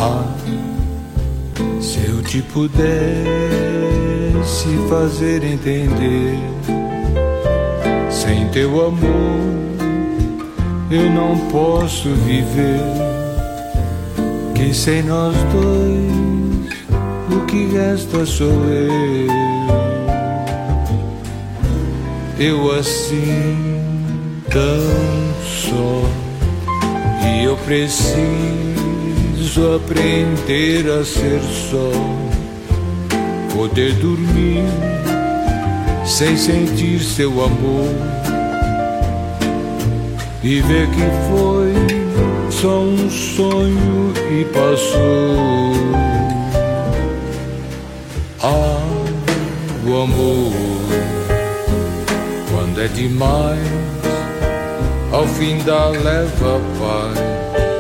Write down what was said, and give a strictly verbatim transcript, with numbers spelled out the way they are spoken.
Ah, se eu te pudesse fazer entender, sem teu amor eu não posso viver, que sem nós dois o que resta sou eu. Eu assim tão só, e eu preciso aprender a ser só, poder dormir sem sentir seu amor, e ver que foi só um sonho e passou. Ah, o amor, quando é demais, ao fim dá leva paz,